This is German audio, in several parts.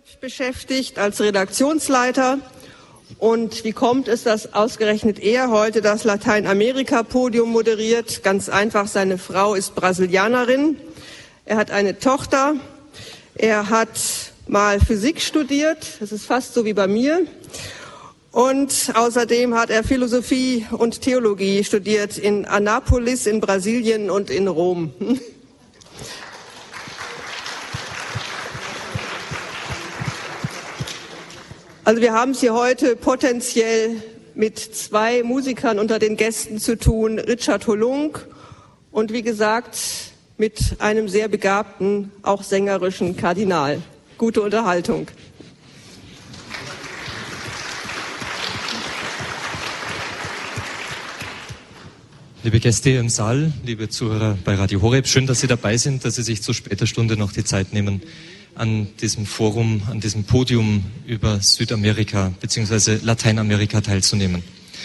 beschäftigt als Redaktionsleiter. Und wie kommt es, dass ausgerechnet er heute das Lateinamerika-Podium moderiert? Ganz einfach, seine Frau ist Brasilianerin. Er hat eine Tochter. Er hat mal Physik studiert. Das ist fast so wie bei mir. Und außerdem hat er Philosophie und Theologie studiert in Anápolis in Brasilien und in Rom. Also wir haben es hier heute potenziell mit zwei Musikern unter den Gästen zu tun, Richard Holung und wie gesagt mit einem sehr begabten, auch sängerischen Kardinal. Gute Unterhaltung. Liebe Gäste hier im Saal, liebe Zuhörer bei Radio Horeb, schön, dass Sie dabei sind, dass Sie sich zu später Stunde noch die Zeit nehmen, an diesem Forum, an diesem Podium über Südamerika bzw. Lateinamerika teilzunehmen.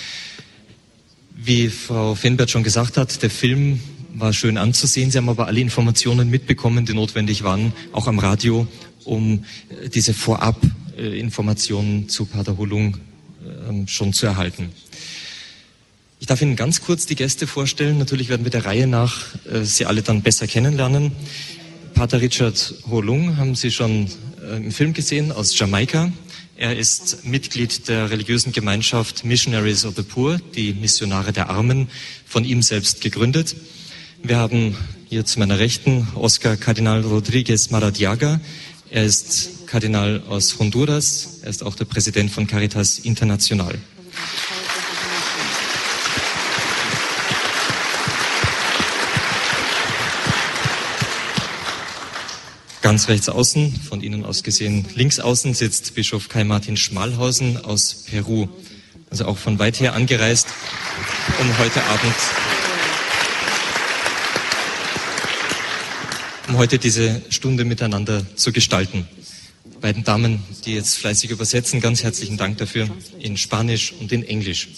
Wie Frau Fenbert schon gesagt hat, der Film war schön anzusehen. Sie haben aber alle Informationen mitbekommen, die notwendig waren, auch am Radio, um diese Vorab-Informationen zu Pater Holung schon zu erhalten. Ich darf Ihnen ganz kurz die Gäste vorstellen. Natürlich werden wir der Reihe nach Sie alle dann besser kennenlernen. Pater Richard Holung haben Sie schon im Film gesehen, aus Jamaika. Er ist Mitglied der religiösen Gemeinschaft Missionaries of the Poor, die Missionare der Armen, von ihm selbst gegründet. Wir haben hier zu meiner Rechten Oscar Kardinal Rodríguez Maradiaga. Er ist Kardinal aus Honduras. Er ist auch der Präsident von Caritas International. Ganz rechts außen, von Ihnen aus gesehen links außen, sitzt Bischof Kai Martin Schmalhausen aus Peru. Also auch von weit her angereist, um heute diese Stunde miteinander zu gestalten. Die beiden Damen, die jetzt fleißig übersetzen, ganz herzlichen Dank dafür in Spanisch und in Englisch.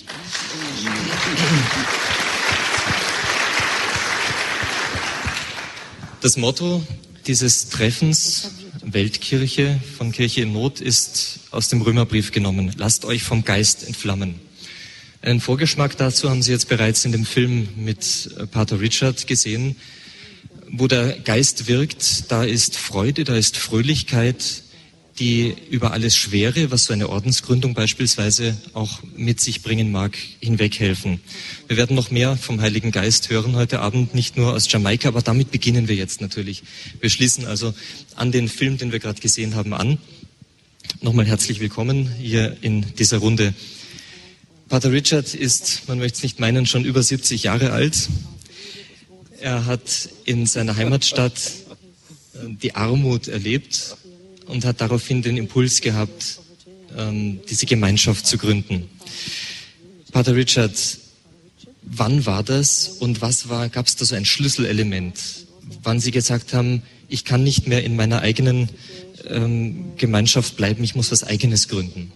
Das Motto dieses Treffens, Weltkirche von Kirche in Not, ist aus dem Römerbrief genommen. Lasst euch vom Geist entflammen. Einen Vorgeschmack dazu haben Sie jetzt bereits in dem Film mit Pater Richard gesehen. Wo der Geist wirkt, da ist Freude, da ist Fröhlichkeit, die über alles Schwere, was so eine Ordensgründung beispielsweise auch mit sich bringen mag, hinweghelfen. Wir werden noch mehr vom Heiligen Geist hören heute Abend, nicht nur aus Jamaika, aber damit beginnen wir jetzt natürlich. Wir schließen also an den Film, den wir gerade gesehen haben, an. Nochmal herzlich willkommen hier in dieser Runde. Pater Richard ist, man möchte es nicht meinen, schon über 70 Jahre alt. Er hat in seiner Heimatstadt die Armut erlebt und hat daraufhin den Impuls gehabt, diese Gemeinschaft zu gründen. Pater Richard, wann war das und gab es da so ein Schlüsselelement, wann Sie gesagt haben, ich kann nicht mehr in meiner eigenen Gemeinschaft bleiben, ich muss was Eigenes gründen?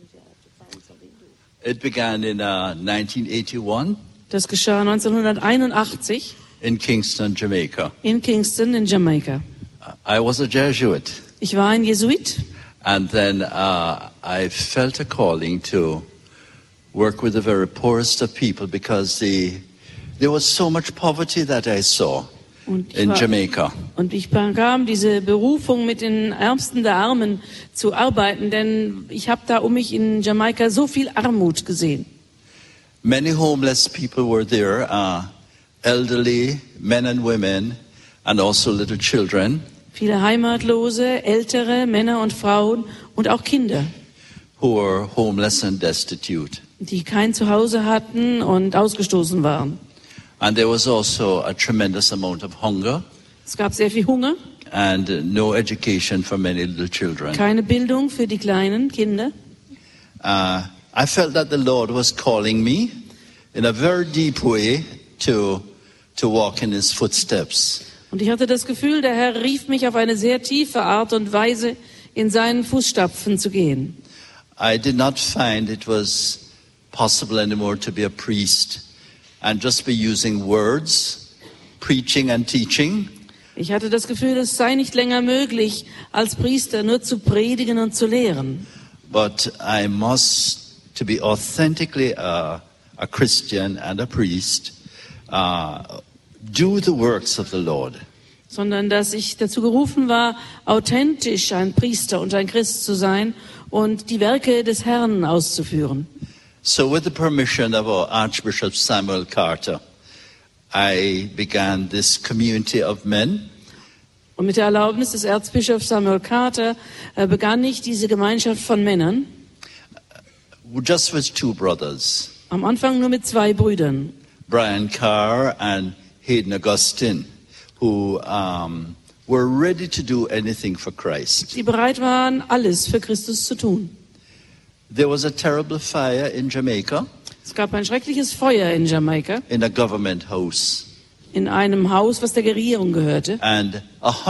It began in 1981. Das geschah 1981 in Kingston, Jamaica. In Kingston in Jamaika. I was a Jesuit. Ich war ein Jesuit. And then I felt a calling to work with the very poorest of people because there was so much poverty that I saw in Jamaica. Und ich bekam diese Berufung, mit den Ärmsten der Armen zu arbeiten, denn ich habe da um mich in Jamaika so viel Armut gesehen. Many homeless people were there, elderly men and women, and also little children. Viele Heimatlose, ältere Männer und Frauen und auch Kinder, who were homeless and destitute. Die kein Zuhause hatten und ausgestoßen waren. And there was also a tremendous amount of hunger. Es gab sehr viel Hunger. And no education for many little children. Keine Bildung für die kleinen Kinder. I felt that the Lord was calling me in a very deep way to walk in His footsteps. Und ich hatte das Gefühl, der Herr rief mich auf eine sehr tiefe Art und Weise, in seinen Fußstapfen zu gehen. I did not find it was possible anymore to be a priest and just be using words, preaching and teaching, Ich hatte das Gefühl, es sei nicht länger möglich, als Priester nur zu predigen und zu lehren. But I must, to be authentically a Christian and a priest, do the works of the Lord. Sondern dass ich dazu gerufen war, authentisch ein Priester und ein Christ zu sein und die Werke des Herrn auszuführen. So with the permission of our Archbishop Samuel Carter, I began this community of men. Und mit der Erlaubnis des Erzbischofs Samuel Carter begann ich diese Gemeinschaft von Männern. Just with two brothers. Am Anfang nur mit 2 Brüdern. Brian Carr and Hayden Augustine, who were ready to do anything for Christ. Die bereit waren, alles für Christus zu tun. There was a terrible fire in Jamaica. Es gab ein schreckliches Feuer in Jamaika. In a government house. In einem Haus, was der Regierung gehörte. And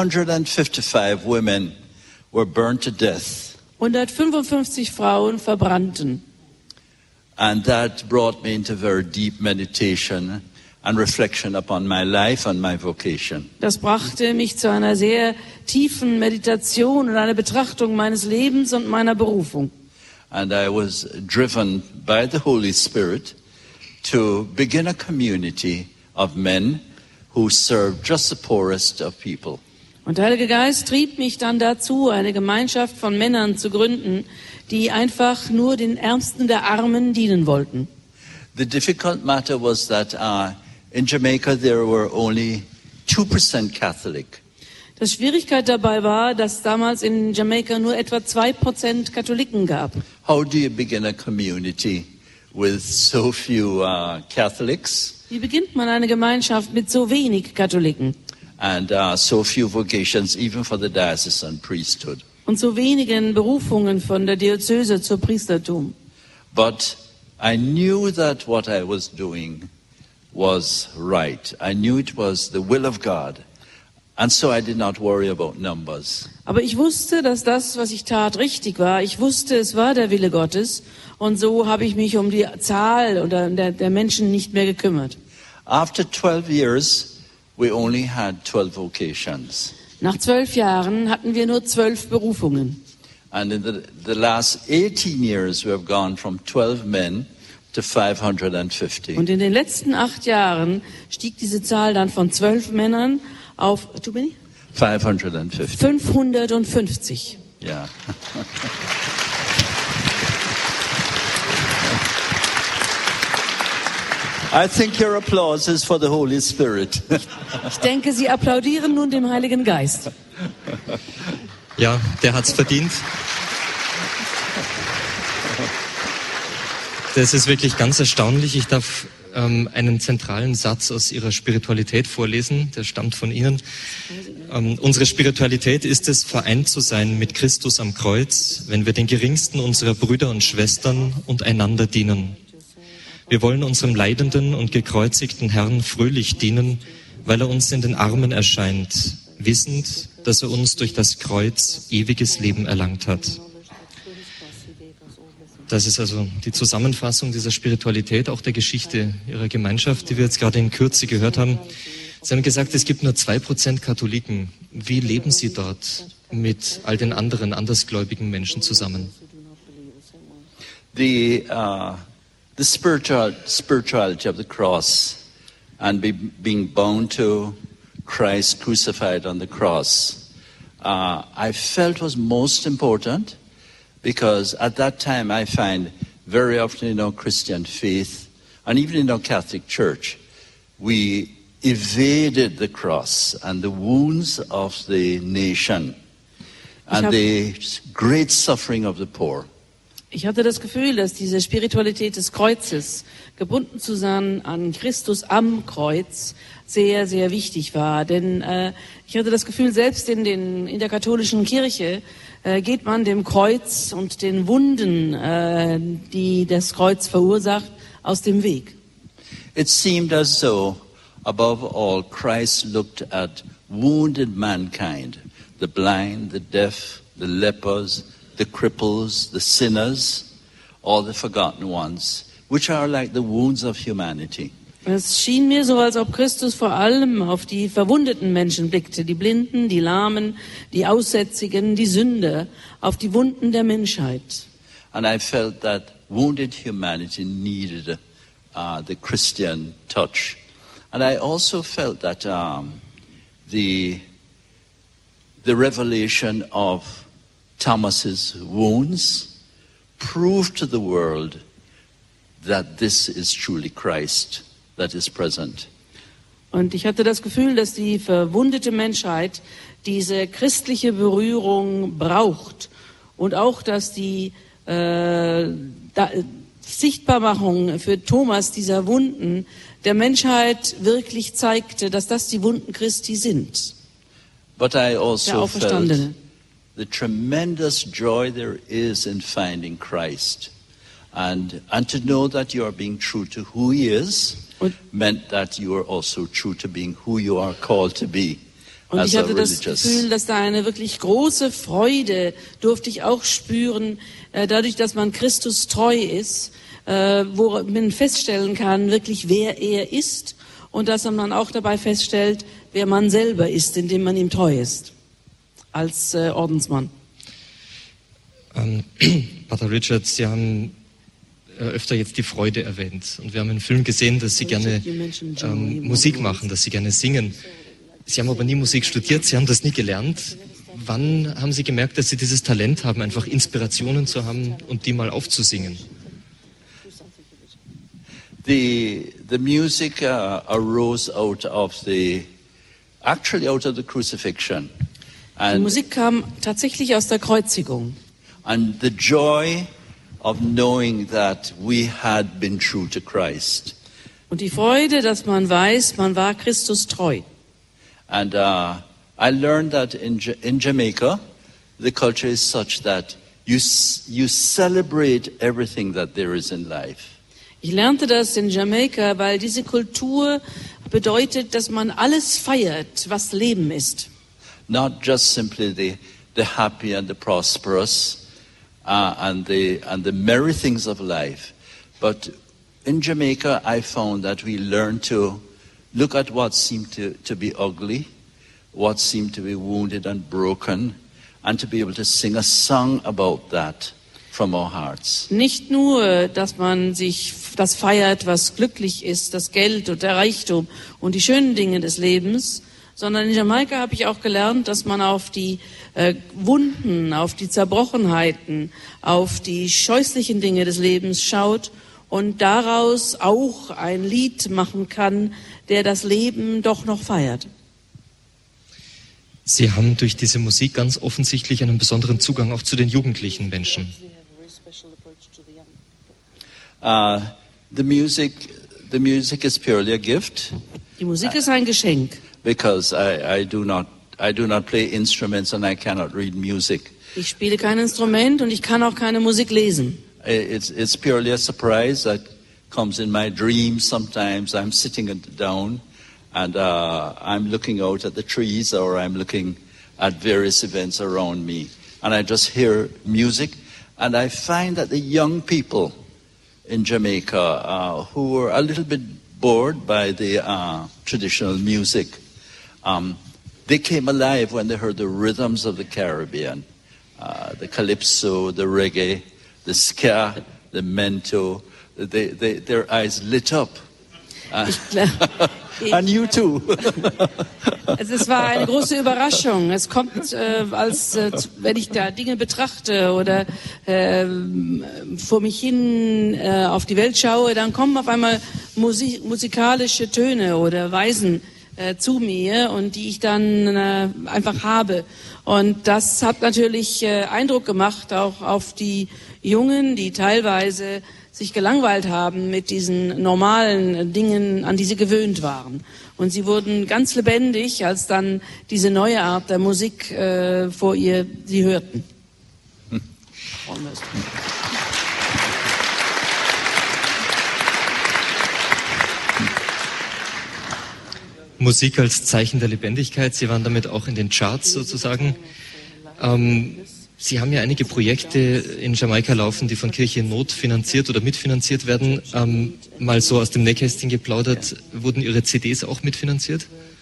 155 women were burned to death. 155 Frauen verbrannten. And that brought me into very deep meditation and reflection upon my life and my vocation. Das brachte mich zu einer sehr tiefen Meditation und einer Betrachtung meines Lebens und meiner Berufung. And I was driven by the Holy Spirit to begin a community of men who serve just the poorest of people. Und der Heilige Geist trieb mich dann dazu, eine Gemeinschaft von Männern zu gründen, die einfach nur den Ärmsten der Armen dienen wollten. The difficult matter was that in Jamaica there were only 2% Catholic. Die Schwierigkeit dabei war, dass damals in Jamaika nur etwa 2% Katholiken gab. How do you begin a community with so few Catholics? Wie beginnt man eine Gemeinschaft mit so wenig Katholiken? And so few vocations even for the diocesan priesthood. Und so wenigen Berufungen von der Diözese zur Priestertum. But I knew that what I was doing was right. I knew it was the will of God. And so I did not worry about numbers. Aber ich wusste, dass das, was ich tat, richtig war. Ich wusste, es war der Wille Gottes. Und so habe ich mich um die Zahl oder der Menschen nicht mehr gekümmert. After 12 years, we only had 12 vocations. Nach 12 Jahren hatten wir nur 12 Berufungen. And in the last 18 years, we have gone from 12 men to 550. Und in den letzten 8 Jahren stieg diese Zahl dann von 12 Männern auf 550. 550. Yeah. I think your applause is for the Holy Spirit. Ich denke, Sie applaudieren nun dem Heiligen Geist. Ja, der hat's verdient. Das ist wirklich ganz erstaunlich. Ich darf einen zentralen Satz aus Ihrer Spiritualität vorlesen. Der stammt von Ihnen. Unsere Spiritualität ist es, vereint zu sein mit Christus am Kreuz, wenn wir den geringsten unserer Brüder und Schwestern und einander dienen. Wir wollen unserem leidenden und gekreuzigten Herrn fröhlich dienen, weil er uns in den Armen erscheint, wissend, dass er uns durch das Kreuz ewiges Leben erlangt hat. Das ist also die Zusammenfassung dieser Spiritualität, auch der Geschichte Ihrer Gemeinschaft, die wir jetzt gerade in Kürze gehört haben. Sie haben gesagt, es gibt nur 2% Katholiken. Wie leben Sie dort mit all den anderen andersgläubigen Menschen zusammen? The spirituality of the cross and being bound to Christ crucified on the cross, I felt was most important. Because at that time I find very often in our Christian faith and even in our Catholic Church, we evaded the cross and the wounds of the nation and the great suffering of the poor. Ich hatte das Gefühl, dass diese Spiritualität des Kreuzes, gebunden zu sein an Christus am Kreuz, sehr, sehr wichtig war. Denn ich hatte das Gefühl, selbst in der katholischen Kirche geht man dem Kreuz und den Wunden, die das Kreuz verursacht, aus dem Weg. It seemed as though, above all, Christ looked at wounded mankind, the blind, the deaf, the lepers, the cripples, the sinners, all the forgotten ones, which are like the wounds of humanity. Es schien mir so, als ob Christus vor allem auf die verwundeten Menschen blickte, die Blinden, die Lahmen, die Aussätzigen, die Sünder, auf die Wunden der Menschheit. And I felt that wounded humanity needed the Christian touch. And I also felt that the revelation of Thomas's wounds proved to the world that this is truly Christ that is present. Und ich hatte das Gefühl, dass die verwundete Menschheit diese christliche Berührung braucht und auch, dass die Sichtbarmachung für Thomas dieser Wunden der Menschheit wirklich zeigte, dass das die Wunden Christi sind. But I also Der Auferstandene. felt the tremendous joy there is in finding Christ. And to know that you are being true to who he is meant that you are also true to being who you are called to be. Und As ich a hatte das religious. Gefühl, dass da eine wirklich große Freude durfte ich auch spüren, dadurch, dass man Christus treu ist, wo man feststellen kann, wirklich wer er ist und dass man auch dabei feststellt, wer man selber ist, indem man ihm treu ist, als Ordensmann. Pater Richard, Sie haben öfter jetzt die Freude erwähnt. Und wir haben im Film gesehen, dass Sie gerne Musik machen, dass Sie gerne singen. Sie haben aber nie Musik studiert, Sie haben das nie gelernt. Wann haben Sie gemerkt, dass Sie dieses Talent haben, einfach Inspirationen zu haben und die mal aufzusingen? The music arose out of the crucifixion. Die Musik kam tatsächlich aus der Kreuzigung. And the joy of knowing that we had been true to Christ. Und die Freude, dass man weiß, man war Christus treu. And I learned that in Jamaica, the culture is such that you celebrate everything that there is in life. Ich lernte das in Jamaika, weil diese Kultur bedeutet, dass man alles feiert, was Leben ist. Not just simply the happy and the prosperous and the merry things of life, but in Jamaica I found that we learned to look at what seemed to be ugly, what seemed to be wounded and broken, and to be able to sing a song about that from our hearts. Nicht nur, dass man sich das feiert, was glücklich ist, das Geld und der Reichtum und die schönen Dinge des Lebens, sondern in Jamaika habe ich auch gelernt, dass man auf die Wunden, auf die Zerbrochenheiten, auf die scheußlichen Dinge des Lebens schaut und daraus auch ein Lied machen kann, der das Leben doch noch feiert. Sie haben durch diese Musik ganz offensichtlich einen besonderen Zugang auch zu den jugendlichen Menschen. The music is purely a gift. Die Musik ist ein Geschenk. Because I do not play instruments and I cannot read music. Ich spiele kein Instrument und ich kann auch keine Musik lesen. It's purely a surprise that comes in my dreams. Sometimes I'm sitting down and I'm looking out at the trees or I'm looking at various events around me and I just hear music and I find that the young people in Jamaica who were a little bit bored by the traditional music, they came alive when they heard the rhythms of the Caribbean, the calypso, the reggae, the ska, the mento. Their eyes lit up. And you too. Es war eine große Überraschung. Es kommt, wenn ich da Dinge betrachte oder vor mich hin auf die Welt schaue, dann kommen auf einmal musikalische Töne oder Weisen zu mir und die ich dann einfach habe. Und das hat natürlich Eindruck gemacht auch auf die Jungen, die teilweise sich gelangweilt haben mit diesen normalen Dingen, an die sie gewöhnt waren. Und sie wurden ganz lebendig, als dann diese neue Art der Musik vor ihr sie hörten. Musik als Zeichen der Lebendigkeit. Sie waren damit auch in den Charts sozusagen. Sie haben ja einige Projekte in Jamaika laufen, die von Kirche in Not finanziert oder mitfinanziert werden. Mal so aus dem Nähkästchen geplaudert, wurden Ihre CDs auch mitfinanziert?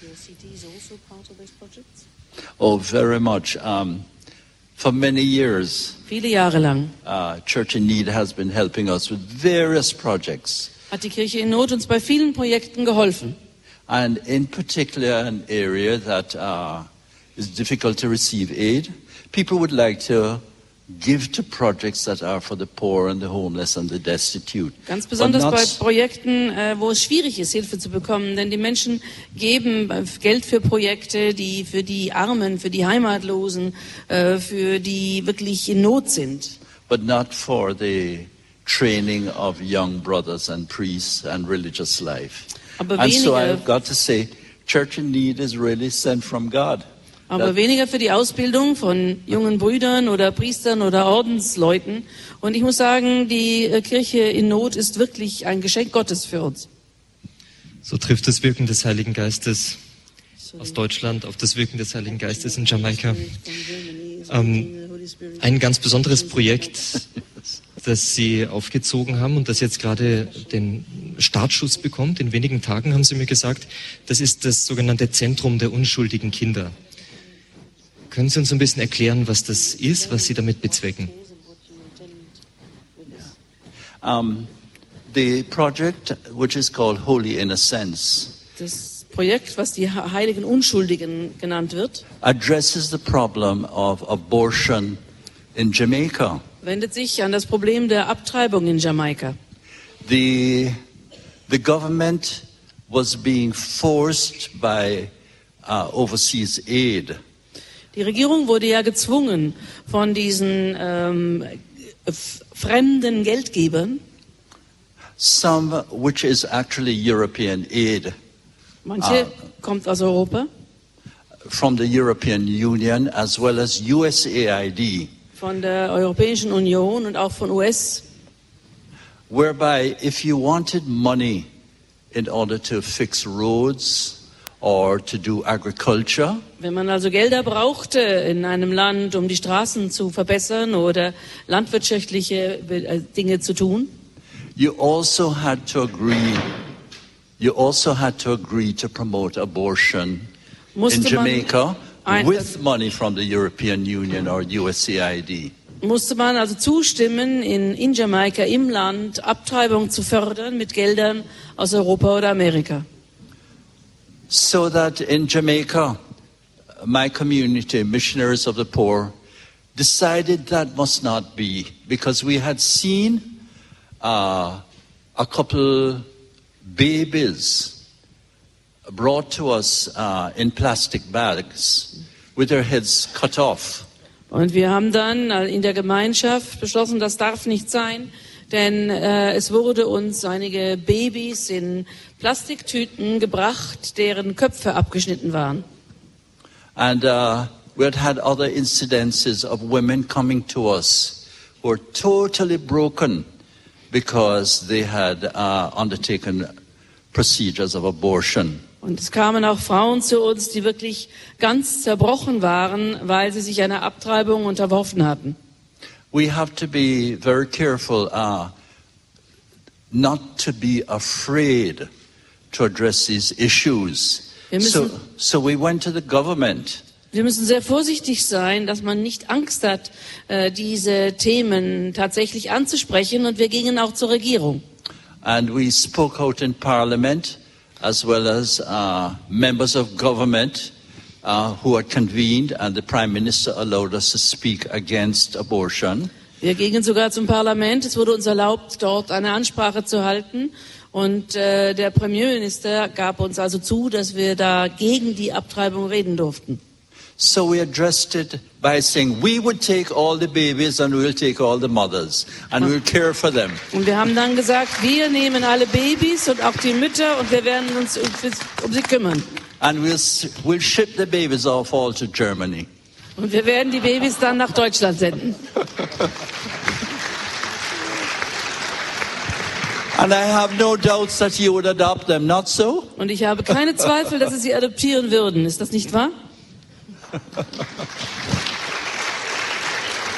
Oh, very much. For many years, Viele Jahre lang Church in Need has been helping us with various projects. hat die Kirche in Not uns bei vielen Projekten geholfen. And in particular, an area that is difficult to receive aid. People would like to give to projects that are for the poor and the homeless and the destitute. Ganz besonders But bei not- Projekten, wo es schwierig ist, Hilfe zu bekommen. Denn die Menschen geben Geld für Projekte, die für die Armen, für die Heimatlosen, für die wirklich in Not sind. but not for the training of young brothers and priests and religious life. Aber And so weniger, I've got to say, Church in Need is really sent from God. aber weniger für die Ausbildung von jungen Brüdern oder Priestern oder Ordensleuten. Und ich muss sagen, die Kirche in Not ist wirklich ein Geschenk Gottes für uns. So trifft das Wirken des Heiligen Geistes aus Deutschland auf das Wirken des Heiligen Geistes in Jamaika. Ein ganz besonderes Projekt, das Sie aufgezogen haben und das jetzt gerade den Startschuss bekommt, in wenigen Tagen haben Sie mir gesagt, das ist das sogenannte Zentrum der unschuldigen Kinder. Können Sie uns ein bisschen erklären, was das ist, was Sie damit bezwecken? The project, which is called Holy Innocence, Das Projekt, was die Heiligen Unschuldigen genannt wird, addresses the problem of abortion in Jamaica. wendet sich an das Problem der Abtreibung in Jamaika. The government was being forced by overseas aid Die Regierung wurde ja gezwungen von diesen fremden Geldgebern, some which is actually European aid manche kommt aus Europa, from the European Union as well as USAID, von der Europäischen Union und auch von US, whereby if you wanted money in order to fix roads or to do agriculture, wenn man also Gelder brauchte in einem Land, um die Straßen zu verbessern oder landwirtschaftliche Dinge zu tun, you also had to agree to promote abortion in musste man, Jamaica with money from the European Union or USAID. musste man also zustimmen, in Jamaika im Land Abtreibung zu fördern mit Geldern aus Europa oder Amerika. So that in Jamaica, my community, Missionaries of the Poor, decided that must not be, because we had seen a couple babies brought to us in plastic bags with their heads cut off. Und wir haben dann in der Gemeinschaft beschlossen, das darf nicht sein, denn es wurde uns einige Babys in Plastiktüten gebracht, deren Köpfe abgeschnitten waren. And we had other incidences of women coming to us who were totally broken because they had undertaken procedures of abortion. Und es kamen auch Frauen zu uns, die wirklich ganz zerbrochen waren, weil sie sich einer Abtreibung unterworfen hatten. We have to be very careful not to be afraid to address these issues. So we went to the government. Wir müssen sehr vorsichtig sein, dass man nicht Angst hat, diese Themen tatsächlich anzusprechen. Und wir gingen auch zur Regierung. And we spoke out in Parliament, as well as members of government who had convened, and the Prime Minister allowed us to speak against abortion. Wir gingen sogar zum Parlament. Es wurde uns erlaubt, dort eine Ansprache zu halten. Und der Premierminister gab uns also zu, dass wir da gegen die Abtreibung reden durften. So we addressed it by saying, we would take all the babies and we'll take all the mothers and we'll care for them. Und wir haben dann gesagt, wir nehmen alle Babys und auch die Mütter und wir werden uns um sie kümmern. And we'll ship the babies off all to Germany. Und wir werden die Babys dann nach Deutschland senden. And I have no doubts that you would adopt them, not so? Und ich habe keine Zweifel, dass sie adoptieren würden. Ist das nicht wahr?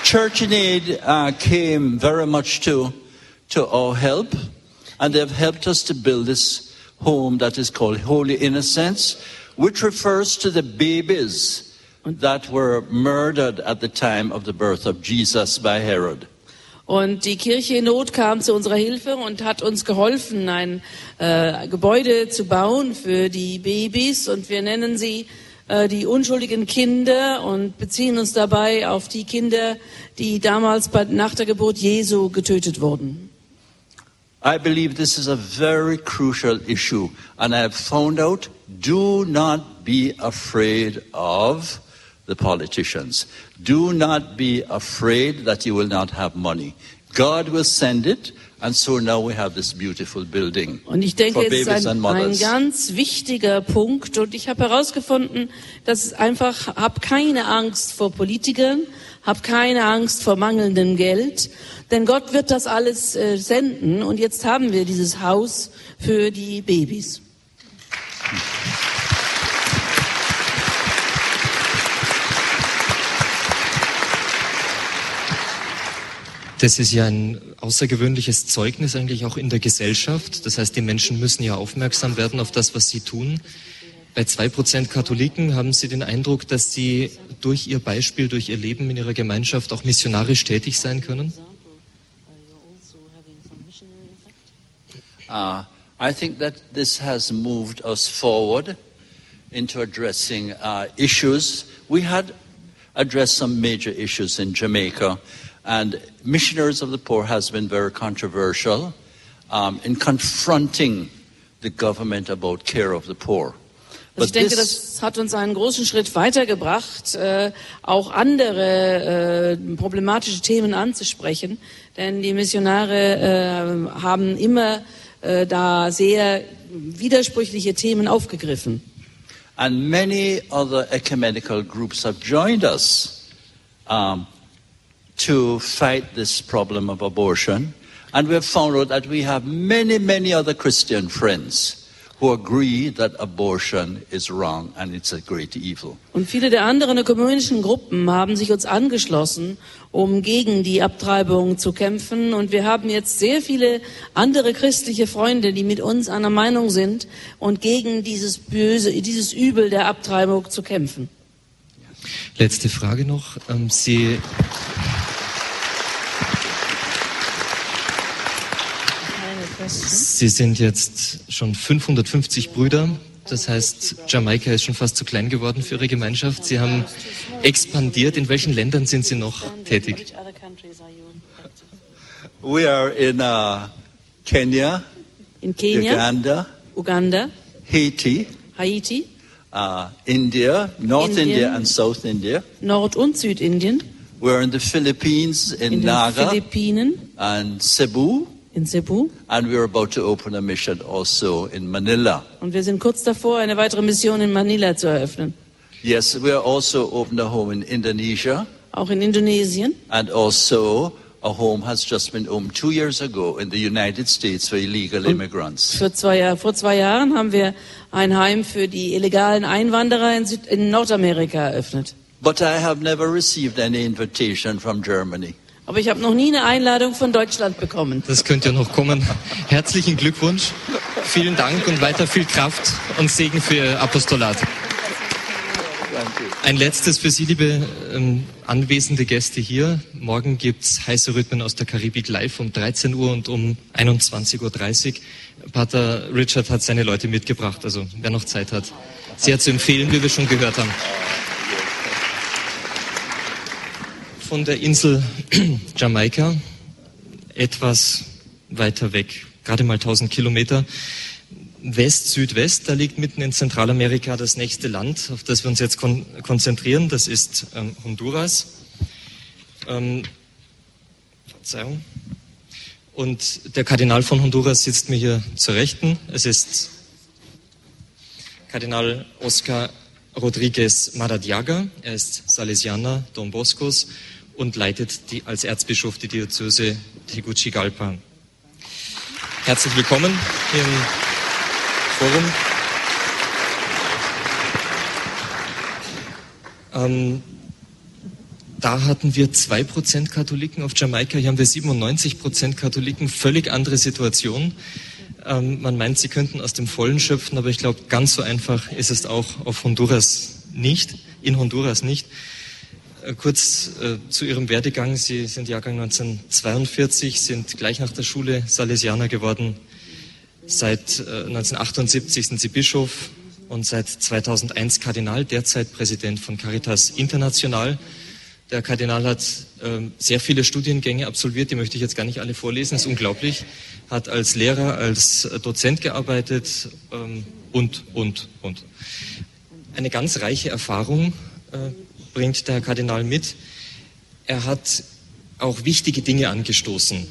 Church in Aid came very much to our help, and they've helped us to build this home that is called Holy Innocents, which refers to the babies that were murdered at the time of the birth of Jesus by Herod. Und die Kirche in Not kam zu unserer Hilfe und hat uns geholfen, ein Gebäude zu bauen für die Babys. Und wir nennen sie die unschuldigen Kinder und beziehen uns dabei auf die Kinder, die damals nach der Geburt Jesu getötet wurden. I believe this is a very crucial issue, and I have found out, do not be afraid of the politicians. Do not be afraid that you will not have money. God will send it, and so now we have this beautiful building. Und ich denke, for es ist babies and ein mothers. ganz wichtiger Punkt. Und ich habe herausgefunden, dass hab keine Angst vor Politikern, hab keine Angst vor mangelndem Geld, denn Gott wird das alles senden. Und jetzt haben wir dieses Haus für die Babys. Das ist ja ein außergewöhnliches Zeugnis eigentlich auch in der Gesellschaft. Das heißt, die Menschen müssen ja aufmerksam werden auf das, was sie tun. Bei 2% Katholiken haben Sie den Eindruck, dass Sie durch Ihr Beispiel, durch Ihr Leben in Ihrer Gemeinschaft auch missionarisch tätig sein können? I think that this has moved us forward into addressing issues. We had addressed some major issues in Jamaica, and Missionaries of the Poor has been very controversial in confronting the government about care of the poor. Also ich denke, das hat uns einen großen Schritt weitergebracht, auch andere problematische Themen anzusprechen, denn die Missionare haben immer da sehr widersprüchliche Themen aufgegriffen. And many other ecumenical groups have joined us to fight this problem of abortion. And we have found out that we have many, many other Christian friends who agree that abortion is wrong and it's a great evil. Und viele der anderen ökumenischen Gruppen haben sich uns angeschlossen, um gegen die Abtreibung zu kämpfen. Und wir haben jetzt sehr viele andere christliche Freunde, die mit uns einer Meinung sind und gegen dieses Übel der Abtreibung zu kämpfen. Letzte Frage noch. Sie sind jetzt schon 550 Brüder. Das heißt, Jamaika ist schon fast zu klein geworden für Ihre Gemeinschaft. Sie haben expandiert. In welchen Ländern sind Sie noch tätig? We are in Kenya, Uganda, Haiti, India, North India and South India. Nord- und Südindien. We're in the Philippines, in Naga, Philippinen, and Cebu. in Cebu. And we're about to open a mission also in Manila. Und wir sind kurz davor, eine weitere Mission in Manila zu eröffnen. Yes, we are also opening a home in Indonesia. Auch in Indonesien. And also a home has just been opened 2 years ago in the United States for illegal immigrants. Vor 2 Jahren haben wir ein Heim für die illegalen Einwanderer in Nordamerika eröffnet. But I have never received any invitation from Germany. Aber ich habe noch nie eine Einladung von Deutschland bekommen. Das könnte ja noch kommen. Herzlichen Glückwunsch, vielen Dank und weiter viel Kraft und Segen für Ihr Apostolat. Ein letztes für Sie, liebe anwesende Gäste hier. Morgen gibt's heiße Rhythmen aus der Karibik live um 13 Uhr und um 21.30 Uhr. Pater Richard hat seine Leute mitgebracht, also wer noch Zeit hat, sehr zu empfehlen, wie wir schon gehört haben. Von der Insel Jamaika, etwas weiter weg, gerade mal 1000 Kilometer, West-Südwest, da liegt mitten in Zentralamerika das nächste Land, auf das wir uns jetzt konzentrieren, das ist Honduras. Verzeihung. Und der Kardinal von Honduras sitzt mir hier zur Rechten, es ist Kardinal Oscar Rodriguez Maradiaga, er ist Salesianer Don Boscos und leitet als Erzbischof die Diözese Tegucigalpa. Herzlich willkommen hier im Forum. Da hatten wir 2% Katholiken, auf Jamaika hier haben wir 97% Katholiken, völlig andere Situation. Man meint, sie könnten aus dem Vollen schöpfen, aber ich glaube, ganz so einfach ist es auch in Honduras nicht. Kurz zu Ihrem Werdegang. Sie sind Jahrgang 1942, sind gleich nach der Schule Salesianer geworden. Seit 1978 sind Sie Bischof und seit 2001 Kardinal, derzeit Präsident von Caritas International. Der Kardinal hat sehr viele Studiengänge absolviert, die möchte ich jetzt gar nicht alle vorlesen, das ist unglaublich. Hat als Lehrer, als Dozent gearbeitet und. Eine ganz reiche Erfahrung bringt der Kardinal mit. Er hat auch wichtige Dinge angestoßen.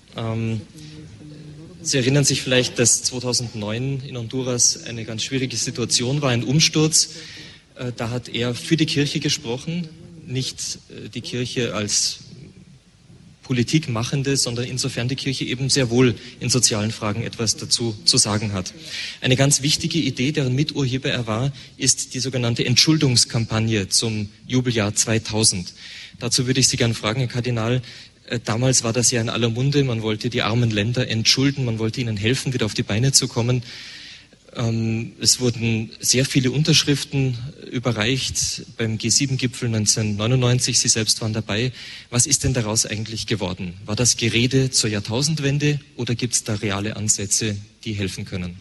Sie erinnern sich vielleicht, dass 2009 in Honduras eine ganz schwierige Situation war, ein Umsturz. Da hat er für die Kirche gesprochen, nicht die Kirche als Politikmachende, sondern insofern die Kirche eben sehr wohl in sozialen Fragen etwas dazu zu sagen hat. Eine ganz wichtige Idee, deren Miturheber er war, ist die sogenannte Entschuldungskampagne zum Jubeljahr 2000. Dazu würde ich Sie gerne fragen, Herr Kardinal, damals war das ja in aller Munde, man wollte die armen Länder entschulden, man wollte ihnen helfen, wieder auf die Beine zu kommen. Es wurden sehr viele Unterschriften überreicht beim G7-Gipfel 1999. Sie selbst waren dabei. Was ist denn daraus eigentlich geworden? War das Gerede zur Jahrtausendwende oder gibt es da reale Ansätze, die helfen können?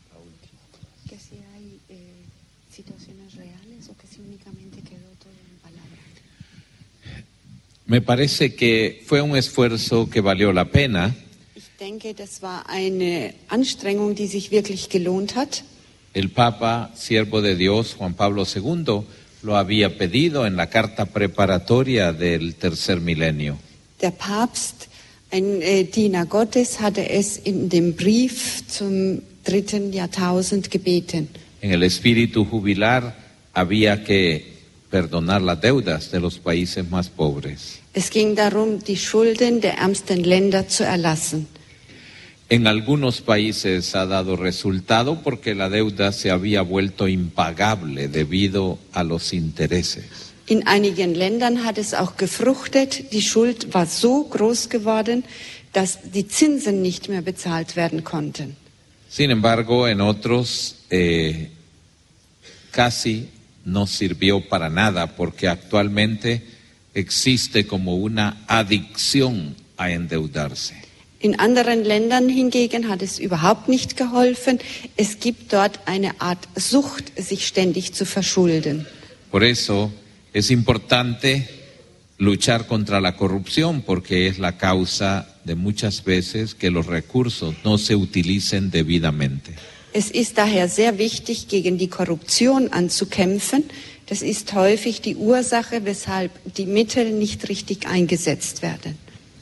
Me parece que fue un esfuerzo que valió la pena. Ich denke, das war eine Anstrengung, die sich wirklich gelohnt hat. El Papa, siervo de Dios, Juan Pablo II, lo había pedido en la carta preparatoria del tercer milenio. Der Papst, ein Diener Gottes, hatte es in dem Brief zum 3. Jahrtausend gebeten. En el espíritu jubilar había que perdonar las deudas de los países más pobres. Es ging darum, die Schulden der ärmsten Länder zu erlassen. En algunos países ha dado resultado porque la deuda se había vuelto impagable debido a los intereses. In einigen Ländern hat es auch gefruchtet. Die Schuld war so groß geworden, dass die Zinsen nicht mehr bezahlt werden konnten. Sin embargo, en otros casi no sirvió para nada porque actualmente existe como una adicción a endeudarse. In anderen Ländern hingegen hat es überhaupt nicht geholfen. Es gibt dort eine Art Sucht, sich ständig zu verschulden. Por eso es importante luchar contra la corrupción porque es la causa de muchas veces que los recursos no se utilicen debidamente. Es ist daher sehr wichtig, gegen die Korruption anzukämpfen. Das ist häufig die Ursache, weshalb die Mittel nicht richtig eingesetzt werden.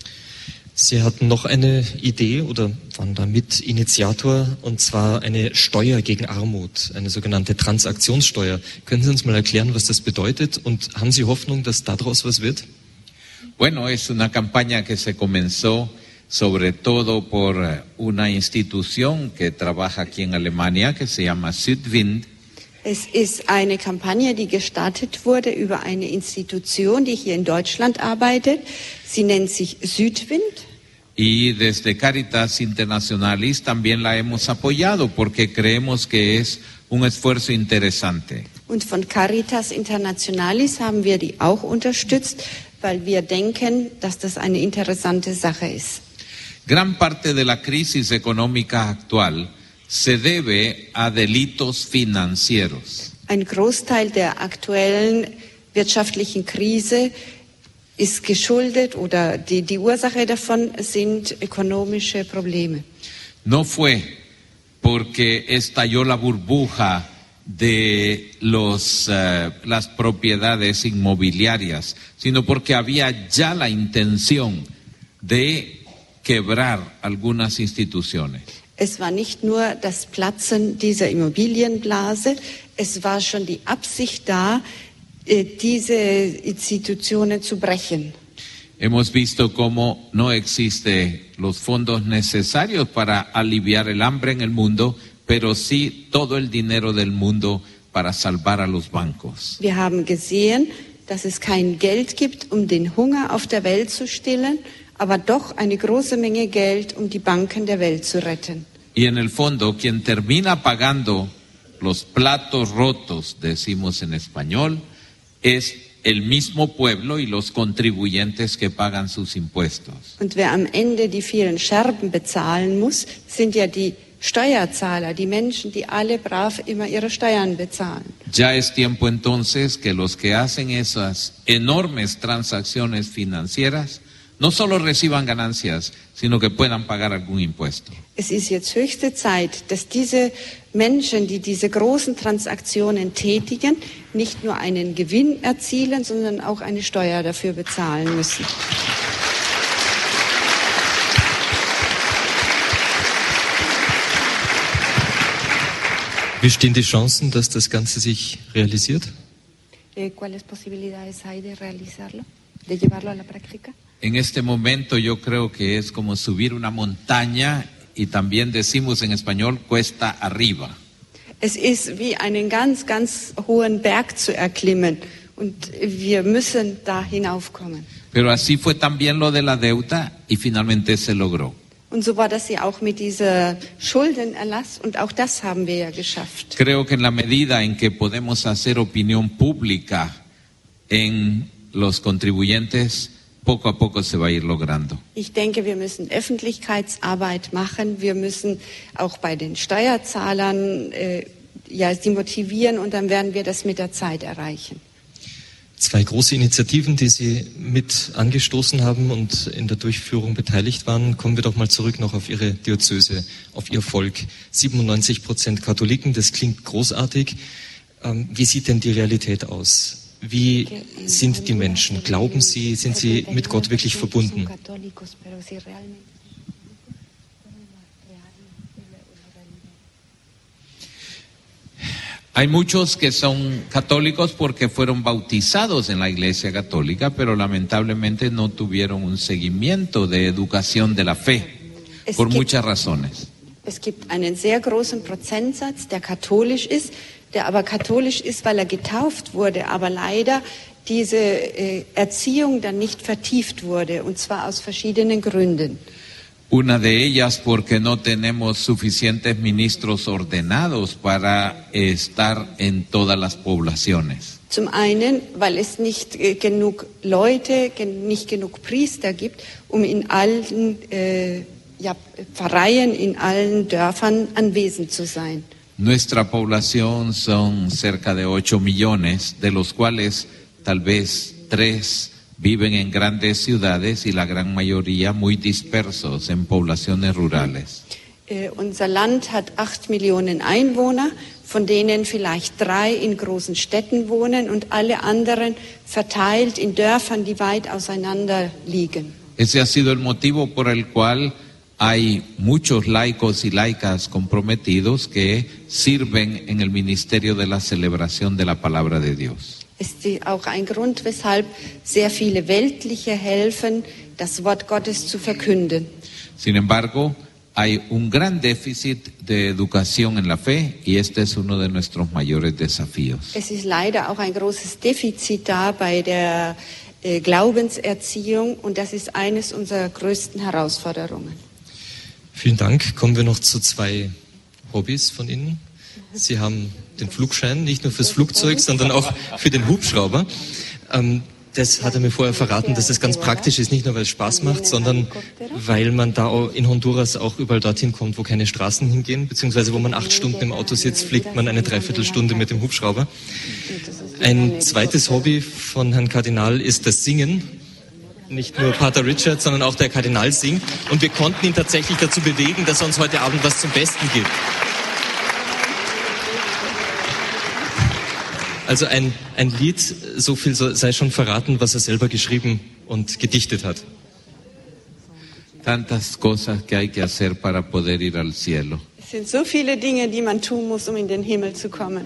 Sie hatten noch eine Idee oder waren da Mitinitiator, und zwar eine Steuer gegen Armut, eine sogenannte Transaktionssteuer. Können Sie uns mal erklären, was das bedeutet, und haben Sie Hoffnung, dass daraus was wird? Bueno, es una campaña que se comenzó sobre todo por una institución que trabaja aquí en Alemania, que se llama Südwind. Es ist eine Kampagne, die gestartet wurde über eine Institution, die hier in Deutschland arbeitet. Sie nennt sich Südwind. Y desde Caritas Internationalis también la hemos apoyado porque creemos que es un esfuerzo interesante. Und von Caritas Internationalis haben wir die auch unterstützt, weil wir denken, dass das eine interessante Sache ist. Gran parte de la crisis económica actual se debe a delitos financieros. Ein Großteil der aktuellen wirtschaftlichen Krise ist geschuldet oder die Ursache davon sind ökonomische Probleme. No fue porque estalló la burbuja de las propiedades inmobiliarias, sino porque había ya la intención de quebrar algunas instituciones. Es war nicht nur das Platzen dieser Immobilienblase, es war schon die Absicht da, diese Institutionen zu brechen. Hemos visto cómo no existen los fondos necesarios para aliviar el hambre en el mundo, pero sí todo el dinero del mundo para salvar a los bancos. Wir haben gesehen, dass es kein Geld gibt, um den Hunger auf der Welt zu stillen, aber doch eine große Menge Geld, um die Banken der Welt zu retten. Y en el fondo, quien termina pagando los platos rotos, decimos en español, es el mismo pueblo y los contribuyentes que pagan sus impuestos. Und wer am Ende die vielen Scherben bezahlen muss, sind ja die Steuerzahler, die Menschen, die alle brav immer ihre Steuern bezahlen. Ya es tiempo entonces que los que hacen esas enormes transacciones financieras no solo reciban ganancias, sino que puedan pagar algún impuesto. Es ist jetzt höchste Zeit, dass diese Menschen, die diese großen Transaktionen tätigen, nicht nur einen Gewinn erzielen, sondern auch eine Steuer dafür bezahlen müssen. Wie stehen die Chancen, dass das Ganze sich realisiert? ¿Cuáles posibilidades hay de realizarlo, de llevarlo a la práctica? En este momento yo creo que es como subir una montaña y también decimos en español cuesta arriba. Es ist wie einen ganz, ganz hohen Berg zu erklimmen und wir müssen da hinaufkommen. Pero así fue también lo de la deuda y finalmente se logró. Und so war das ja auch mit dieser Schuldenerlass und auch das haben wir ja geschafft. Creo que en la medida en que podemos hacer opinión pública en los contribuyentes, poco a poco se va a ir logrando. Ich denke, wir müssen Öffentlichkeitsarbeit machen. Wir müssen auch bei den Steuerzahlern sie motivieren und dann werden wir das mit der Zeit erreichen. Zwei große Initiativen, die Sie mit angestoßen haben und in der Durchführung beteiligt waren. Kommen wir doch mal zurück noch auf Ihre Diözese, auf Ihr Volk. 97% Katholiken, das klingt großartig. Wie sieht denn die Realität aus? Wie sind die Menschen? Glauben Sie, sind sie mit Gott wirklich verbunden? Hay muchos que son católicos porque fueron bautizados en la Iglesia Católica, pero lamentablemente no tuvieron un seguimiento de educación de la fe, por muchas razones. Es gibt einen sehr großen Prozentsatz, der katholisch ist, der aber katholisch ist, weil er getauft wurde, aber leider diese Erziehung dann nicht vertieft wurde, und zwar aus verschiedenen Gründen. Una de ellas porque no tenemos suficientes ministros ordenados para estar en todas las poblaciones. Zum einen, weil es nicht genug Leute, nicht genug Priester gibt, um in allen Pfarreien, in allen Dörfern anwesend zu sein. Nuestra población son cerca de 8 millones, de los cuales tal vez 3 viven en grandes ciudades y la gran mayoría muy dispersos en poblaciones rurales. Unser Land hat 8 Millionen Einwohner, von denen vielleicht 3 in großen Städten wohnen und alle anderen verteilt in Dörfern, die weit auseinander liegen. Ese ha sido el motivo por el cual hay muchos laicos y laicas comprometidos que sirven en el ministerio de la celebración de la palabra de Dios. Ist auch ein Grund, weshalb sehr viele Weltliche helfen, das Wort Gottes zu verkünden. Sin embargo, hay un gran déficit de educación en la fe y este es uno de nuestros mayores desafíos. Es ist leider auch ein großes Defizit da bei der Glaubenserziehung und das ist eines unserer größten Herausforderungen. Vielen Dank. Kommen wir noch zu 2 Hobbys von Ihnen. Sie haben den Flugschein, nicht nur fürs Flugzeug, sondern auch für den Hubschrauber. Das hat er mir vorher verraten, dass das ganz praktisch ist, nicht nur weil es Spaß macht, sondern weil man da in Honduras auch überall dorthin kommt, wo keine Straßen hingehen, beziehungsweise wo man 8 Stunden im Auto sitzt, fliegt man eine Dreiviertelstunde mit dem Hubschrauber. Ein zweites Hobby von Herrn Kardinal ist das Singen. Nicht nur Pater Richard, sondern auch der Kardinal singt. Und wir konnten ihn tatsächlich dazu bewegen, dass er uns heute Abend was zum Besten gibt. Also ein Lied, so viel sei schon verraten, was er selber geschrieben und gedichtet hat. Tantas cosas que hay que hacer para poder ir al cielo. Es sind so viele Dinge, die man tun muss, um in den Himmel zu kommen.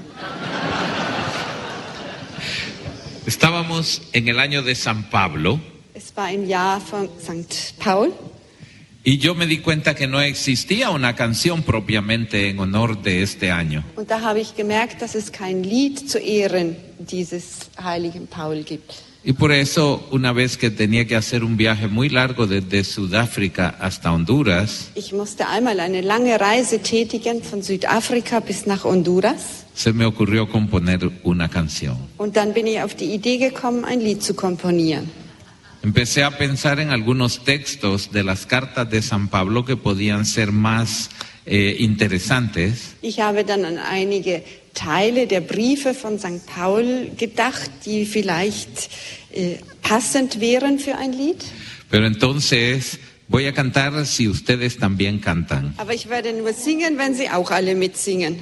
Estábamos en el año de San Pablo. Es war im Jahr von St. Paul. Y yo me di cuenta que no existía una canción propiamente en honor de este año. Und da habe ich gemerkt, dass es kein Lied zu Ehren dieses heiligen Paul gibt. Y por eso, una vez que tenía que hacer un viaje muy largo desde Sudáfrica hasta Honduras, Ich musste einmal eine lange Reise tätigen von Südafrika bis nach Honduras. se me ocurrió componer una canción. Und dann bin ich auf die Idee gekommen, ein Lied zu komponieren. Empecé a pensar en algunos textos de las cartas de San Pablo que podían ser más interesantes. Ich habe dann an einige Teile der Briefe von St. Paul gedacht, die vielleicht passend wären für ein Lied. Pero entonces voy a cantar si ustedes también cantan. Aber ich werde nur singen, wenn Sie auch alle mitsingen.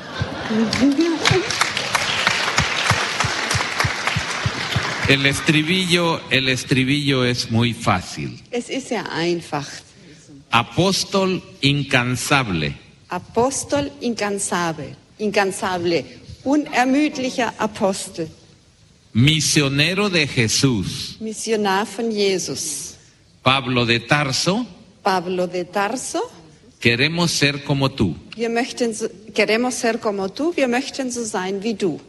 El estribillo es muy fácil. Es ist sehr einfach. Apóstol incansable. Apostol incansable, unermüdlicher Apostel. Misionero de Jesús. Missionar von Jesus. Pablo de Tarso. Pablo de Tarso. Queremos ser como tú. Queremos ser como tú, wir möchten so sein wie du.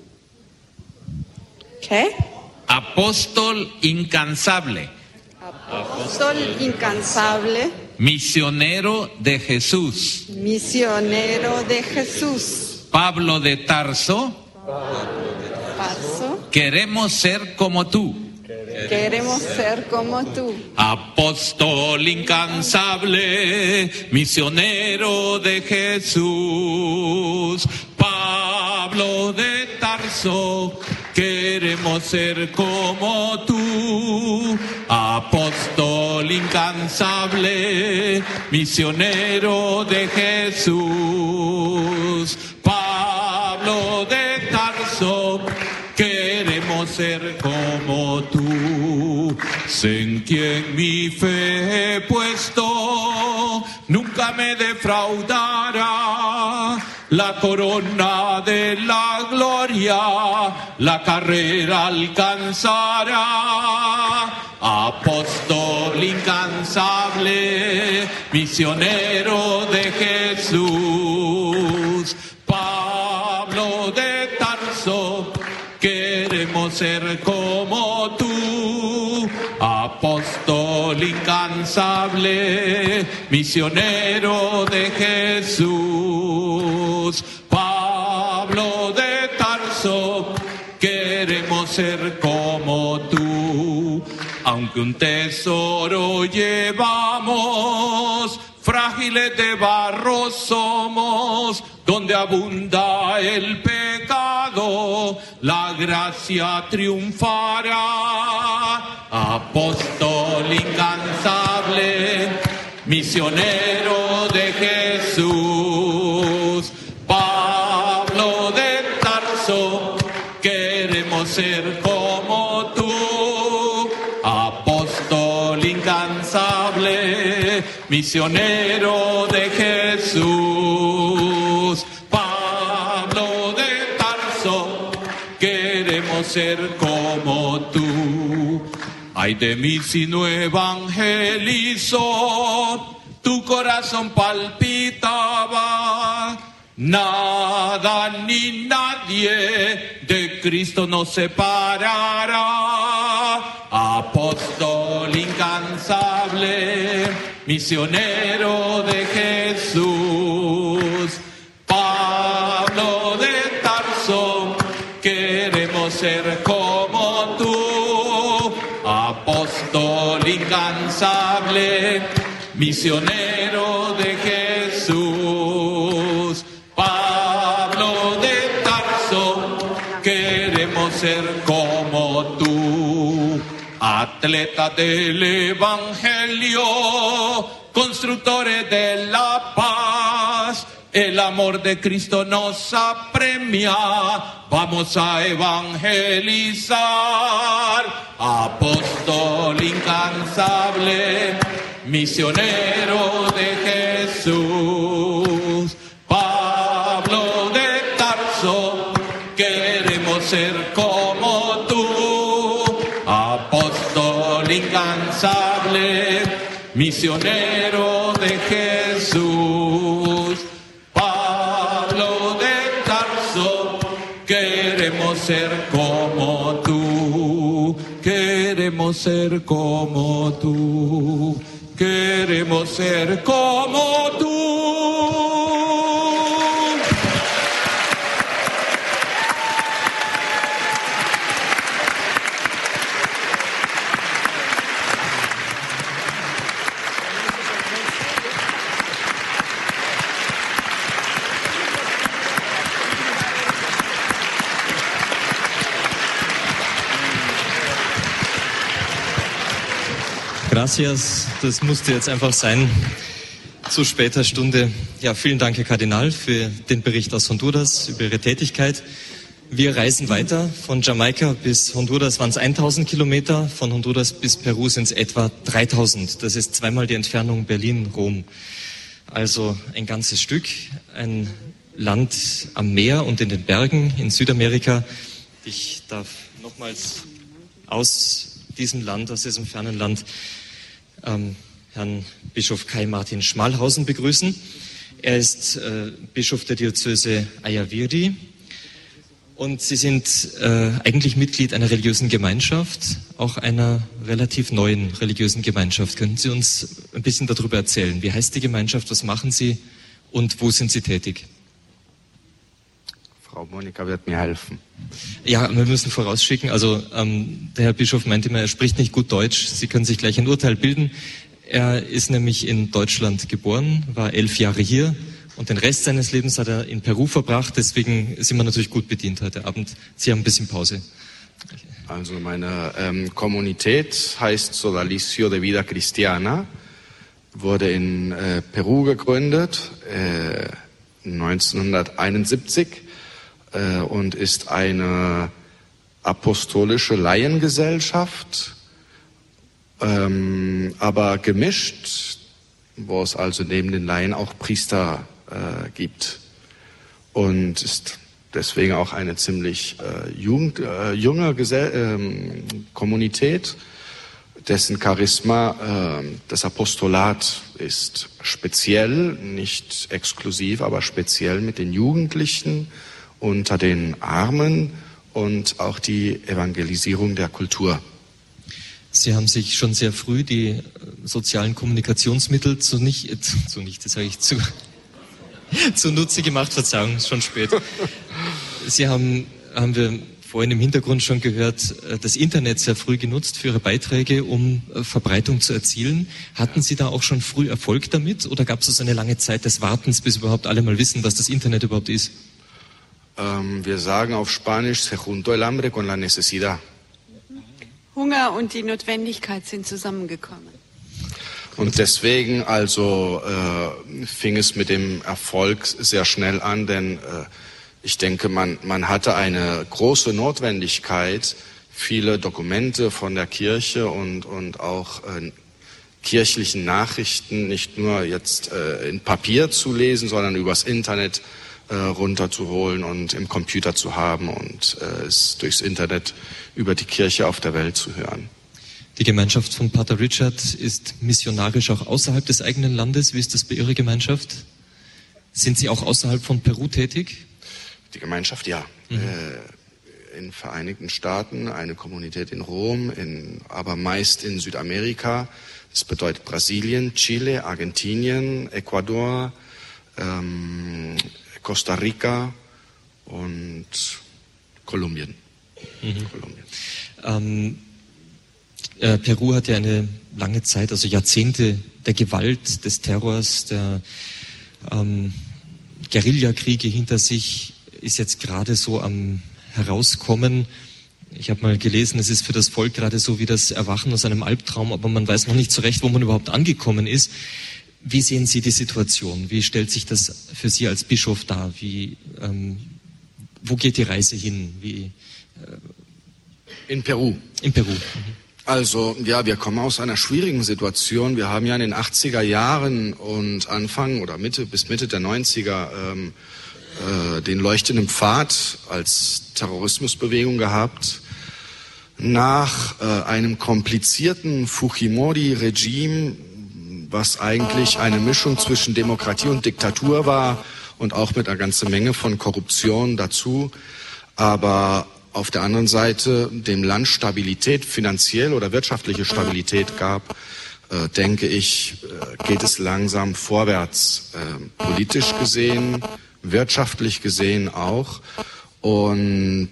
Okay? Apóstol incansable. Apostol incansable. Misionero de Jesús. Misionero de Jesús. Pablo de Tarso. Tarso. Queremos ser como tú. Queremos ser como tú. Apóstol incansable, misionero de Jesús. Pablo de Tarso, queremos ser como tú. Apóstol incansable, misionero de Jesús. Pablo de Tarso, queremos ser como tú. Sé en quien mi fe he puesto, nunca me defraudará. La corona de la gloria, la carrera alcanzará. Apóstol incansable, misionero de Jesús. Pablo de Tarso, queremos ser como tú. Apóstol incansable, misionero de Jesús. Pablo de Tarso, queremos ser como tú. Aunque un tesoro llevamos, frágiles de barro somos, donde abunda el pecado, la gracia triunfará. Apóstol incansable, misionero de Jesús. Pablo de Tarso, queremos ser como tú. Apóstol incansable, misionero de Jesús. Pablo de Tarso, queremos ser como tú. Ay de mí si no evangelizo, tu corazón palpitaba. Nada ni nadie de Cristo nos separará. Apóstol incansable, misionero de Jesús. Pablo de Tarso, queremos ser como tú. Apóstol incansable, misionero de Jesús. Pablo de Tarso, queremos ser como tú. Atletas del Evangelio, constructores de la paz, el amor de Cristo nos apremia, vamos a evangelizar. Apóstol incansable, misionero de Jesús. Pablo de Tarso, queremos ser como tú. Apóstol incansable, misionero de Jesús. Pablo de Tarso, queremos ser como tú, queremos ser como tú, queremos ser como tú. Gracias, das musste jetzt einfach sein, zu später Stunde. Ja, vielen Dank, Herr Kardinal, für den Bericht aus Honduras über Ihre Tätigkeit. Wir reisen weiter. Von Jamaika bis Honduras waren es 1000 Kilometer, von Honduras bis Peru sind es etwa 3000. Das ist zweimal die Entfernung Berlin-Rom. Also ein ganzes Stück, ein Land am Meer und in den Bergen in Südamerika. Ich darf nochmals aus diesem Land, aus diesem fernen Land, Herrn Bischof Kai Martin Schmalhausen begrüßen. Er ist Bischof der Diözese Ayaviri und Sie sind eigentlich Mitglied einer religiösen Gemeinschaft, auch einer relativ neuen religiösen Gemeinschaft. Könnten Sie uns ein bisschen darüber erzählen? Wie heißt die Gemeinschaft, was machen Sie und wo sind Sie tätig? Frau Monika wird mir helfen. Ja, wir müssen vorausschicken, also der Herr Bischof meinte immer, er spricht nicht gut Deutsch. Sie können sich gleich ein Urteil bilden. Er ist nämlich in Deutschland geboren, war 11 Jahre hier und den Rest seines Lebens hat er in Peru verbracht. Deswegen sind wir natürlich gut bedient heute Abend. Sie haben ein bisschen Pause. Also meine Kommunität heißt Sodalicio de Vida Cristiana, wurde in Peru gegründet 1971. Und ist eine apostolische Laiengesellschaft, aber gemischt, wo es also neben den Laien auch Priester gibt. Und ist deswegen auch eine ziemlich junge Kommunität, dessen Charisma das Apostolat ist. Speziell, nicht exklusiv, aber speziell mit den Jugendlichen, unter den Armen und auch die Evangelisierung der Kultur. Sie haben sich schon sehr früh die sozialen Kommunikationsmittel zunutze gemacht. Verzeihung, ist schon spät. Sie haben wir vorhin im Hintergrund schon gehört, das Internet sehr früh genutzt für Ihre Beiträge, um Verbreitung zu erzielen. Hatten Sie da auch schon früh Erfolg damit oder gab es so eine lange Zeit des Wartens, bis überhaupt alle mal wissen, was das Internet überhaupt ist? Wir sagen auf Spanisch, se juntó el hambre con la necesidad. Hunger und die Notwendigkeit sind zusammengekommen. Und deswegen also fing es mit dem Erfolg sehr schnell an, denn ich denke, man hatte eine große Notwendigkeit, viele Dokumente von der Kirche und auch kirchlichen Nachrichten nicht nur jetzt in Papier zu lesen, sondern übers Internet runterzuholen und im Computer zu haben und es durchs Internet über die Kirche auf der Welt zu hören. Die Gemeinschaft von Pater Richard ist missionarisch auch außerhalb des eigenen Landes. Wie ist das bei Ihrer Gemeinschaft? Sind Sie auch außerhalb von Peru tätig? Die Gemeinschaft, ja. In Vereinigten Staaten, eine Kommunität in Rom, aber meist in Südamerika. Das bedeutet Brasilien, Chile, Argentinien, Ecuador, Costa Rica und Kolumbien. Peru hat ja eine lange Zeit, also Jahrzehnte der Gewalt, des Terrors, der Guerillakriege hinter sich, ist jetzt gerade so am Herauskommen. Ich habe mal gelesen, es ist für das Volk gerade so wie das Erwachen aus einem Albtraum, aber man weiß noch nicht so recht, wo man überhaupt angekommen ist. Wie sehen Sie die Situation? Wie stellt sich das für Sie als Bischof dar? Wo geht die Reise hin? In Peru. In Peru. Also, ja, wir kommen aus einer schwierigen Situation. Wir haben ja in den 80er Jahren und Anfang oder bis Mitte der 90er den leuchtenden Pfad als Terrorismusbewegung gehabt. Nach einem komplizierten Fujimori-Regime was eigentlich eine Mischung zwischen Demokratie und Diktatur war und auch mit einer ganzen Menge von Korruption dazu, aber auf der anderen Seite dem Land Stabilität, finanziell oder wirtschaftliche Stabilität gab, denke ich, geht es langsam vorwärts, politisch gesehen, wirtschaftlich gesehen auch. Und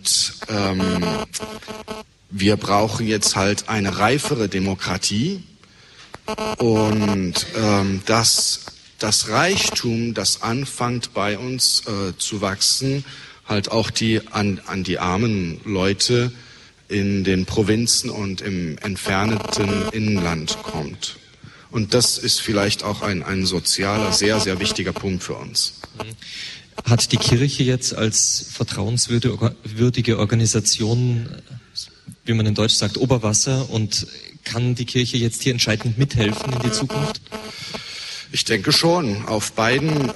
wir brauchen jetzt halt eine reifere Demokratie und das Reichtum, das anfängt bei uns zu wachsen, halt auch an die armen Leute in den Provinzen und im entfernten Inland kommt. Und das ist vielleicht auch ein sozialer, sehr, sehr wichtiger Punkt für uns. Hat die Kirche jetzt als vertrauenswürdige Organisation, wie man in Deutsch sagt, Oberwasser, und kann die Kirche jetzt hier entscheidend mithelfen in die Zukunft? Ich denke schon, auf beiden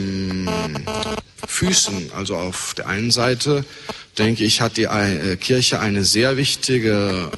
Füßen. Also auf der einen Seite, denke ich, hat die Kirche eine sehr wichtige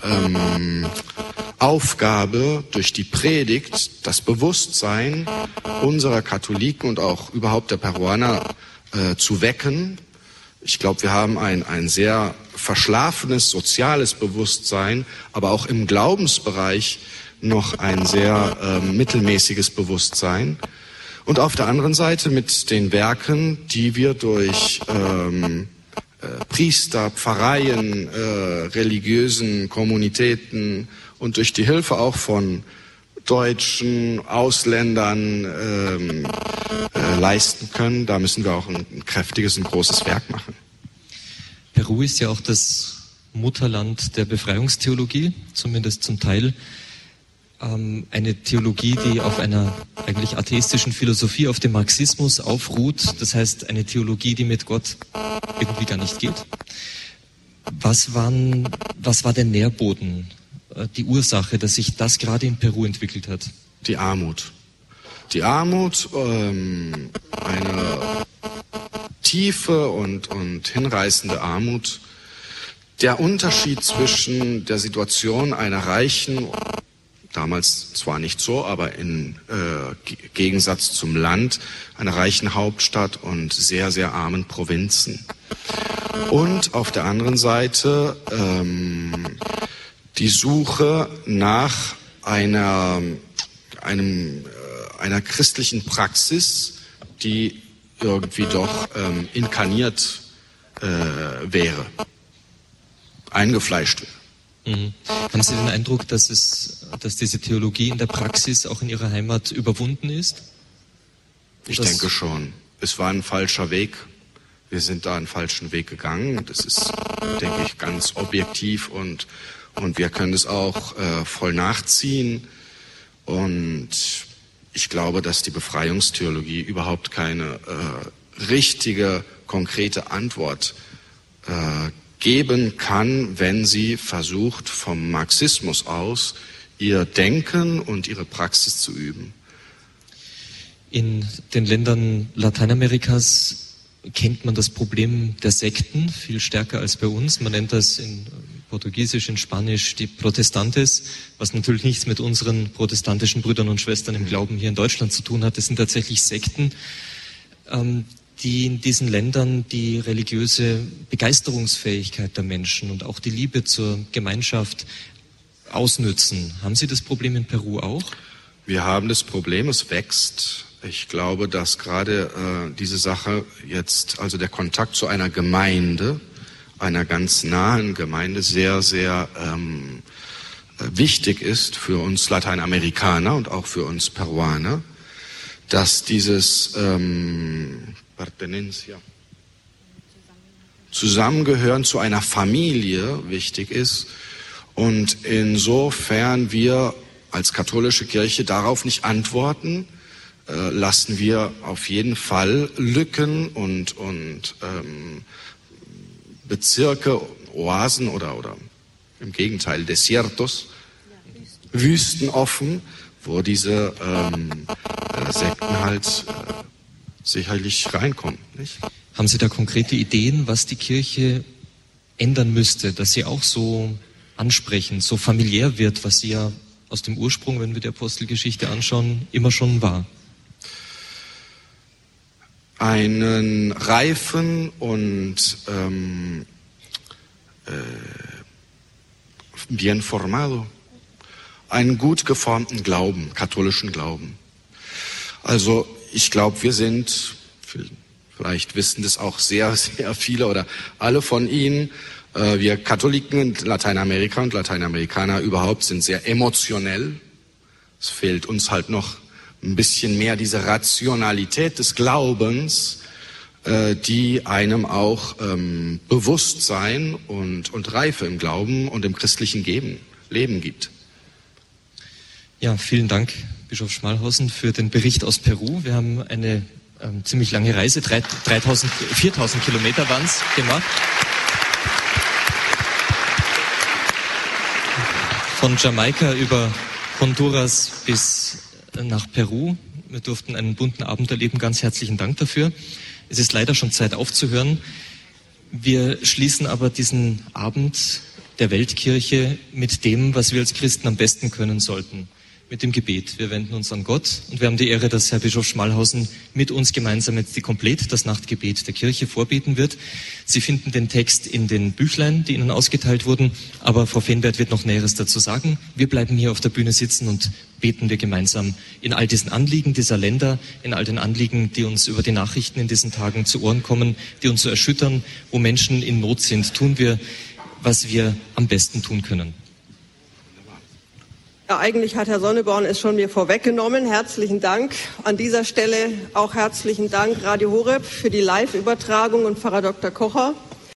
Aufgabe, durch die Predigt das Bewusstsein unserer Katholiken und auch überhaupt der Peruaner zu wecken. Ich glaube, wir haben ein sehr verschlafenes soziales Bewusstsein, aber auch im Glaubensbereich noch ein sehr mittelmäßiges Bewusstsein. Und auf der anderen Seite mit den Werken, die wir durch Priester, Pfarreien, religiösen Kommunitäten und durch die Hilfe auch von Deutschen, Ausländern leisten können, da müssen wir auch ein kräftiges und großes Werk machen. Peru ist ja auch das Mutterland der Befreiungstheologie, zumindest zum Teil. Eine Theologie, die auf einer eigentlich atheistischen Philosophie, auf dem Marxismus aufruht. Das heißt, eine Theologie, die mit Gott irgendwie gar nicht geht. Was war der Nährboden, die Ursache, dass sich das gerade in Peru entwickelt hat? Die Armut. Die Armut, eine tiefe und hinreißende Armut. Der Unterschied zwischen der Situation einer reichen, damals zwar nicht so, aber im Gegensatz zum Land, einer reichen Hauptstadt und sehr, sehr armen Provinzen. Und auf der anderen Seite die Suche nach einer christlichen Praxis, die irgendwie doch inkarniert wäre, eingefleischt wäre. Mhm. Haben Sie den Eindruck, dass diese Theologie in der Praxis auch in Ihrer Heimat überwunden ist? Ich denke schon. Es war ein falscher Weg. Wir sind da einen falschen Weg gegangen. Das ist, denke ich, ganz objektiv und wir können es auch voll nachziehen. Und ich glaube, dass die Befreiungstheologie überhaupt keine richtige, konkrete Antwort geben kann, wenn sie versucht, vom Marxismus aus ihr Denken und ihre Praxis zu üben. In den Ländern Lateinamerikas kennt man das Problem der Sekten viel stärker als bei uns. Man nennt das in Portugiesisch, in Spanisch die Protestantes, was natürlich nichts mit unseren protestantischen Brüdern und Schwestern im Glauben hier in Deutschland zu tun hat. Das sind tatsächlich Sekten, die in diesen Ländern die religiöse Begeisterungsfähigkeit der Menschen und auch die Liebe zur Gemeinschaft ausnützen. Haben Sie das Problem in Peru auch? Wir haben das Problem, es wächst. Ich glaube, dass gerade diese Sache jetzt, also der Kontakt zu einer Gemeinde, einer ganz nahen Gemeinde, sehr, sehr wichtig ist für uns Lateinamerikaner und auch für uns Peruaner, dass dieses Zusammengehören zu einer Familie wichtig ist und insofern wir als katholische Kirche darauf nicht antworten, lassen wir auf jeden Fall Lücken und Bezirke, Oasen oder im Gegenteil Desiertos, Wüsten offen, wo diese Sekten halt sicherlich reinkommen. Nicht? Haben Sie da konkrete Ideen, was die Kirche ändern müsste, dass sie auch so ansprechend, so familiär wird, was sie ja aus dem Ursprung, wenn wir die Apostelgeschichte anschauen, immer schon war? Einen reifen und bien formado, einen gut geformten Glauben, katholischen Glauben. Also ich glaube, wir sind, vielleicht wissen das auch sehr, sehr viele oder alle von Ihnen, wir Katholiken in Lateinamerika und Lateinamerikaner überhaupt sind sehr emotionell. Es fehlt uns halt noch ein bisschen mehr diese Rationalität des Glaubens, die einem auch Bewusstsein und Reife im Glauben und im christlichen Leben gibt. Ja, vielen Dank, Bischof Schmalhausen, für den Bericht aus Peru. Wir haben eine ziemlich lange Reise, 4.000 Kilometer waren es, gemacht. Von Jamaika über Honduras bis nach Peru. Wir durften einen bunten Abend erleben. Ganz herzlichen Dank dafür. Es ist leider schon Zeit aufzuhören. Wir schließen aber diesen Abend der Weltkirche mit dem, was wir als Christen am besten können sollten. Mit dem Gebet. Wir wenden uns an Gott und wir haben die Ehre, dass Herr Bischof Schmalhausen mit uns gemeinsam jetzt die Komplett, das Nachtgebet der Kirche, vorbeten wird. Sie finden den Text in den Büchlein, die Ihnen ausgeteilt wurden, aber Frau Fenbert wird noch Näheres dazu sagen. Wir bleiben hier auf der Bühne sitzen und beten wir gemeinsam in all diesen Anliegen dieser Länder, in all den Anliegen, die uns über die Nachrichten in diesen Tagen zu Ohren kommen, die uns so erschüttern, wo Menschen in Not sind. Tun wir, was wir am besten tun können. Ja, eigentlich hat Herr Sonneborn es schon mir vorweggenommen. Herzlichen Dank. An dieser Stelle auch herzlichen Dank Radio Horeb für die Live-Übertragung und Pfarrer Dr. Kocher.